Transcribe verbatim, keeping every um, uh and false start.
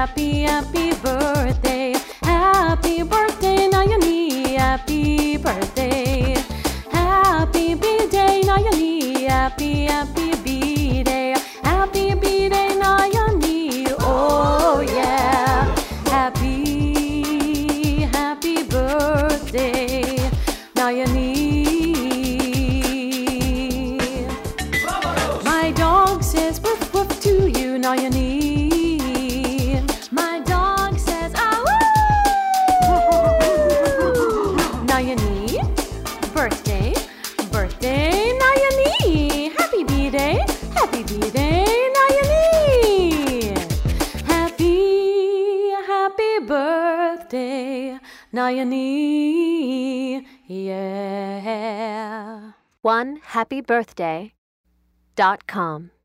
happy, happy birthday. Happy birthday, Nayani. Happy birthday. Happy B-Day, Nayani. Happy, happy B-Day. Happy B-Day, Nayani. Oh yeah. Happy, happy birthday, Nayani. My dog says woof woof to you, Nayani. My dog says ah woo. Nayani, birthday, birthday, Nayani. Happy B-Day, happy B-Day, Nayani. Happy, happy birthday, Nayani. Yeah. one happy birthday dot com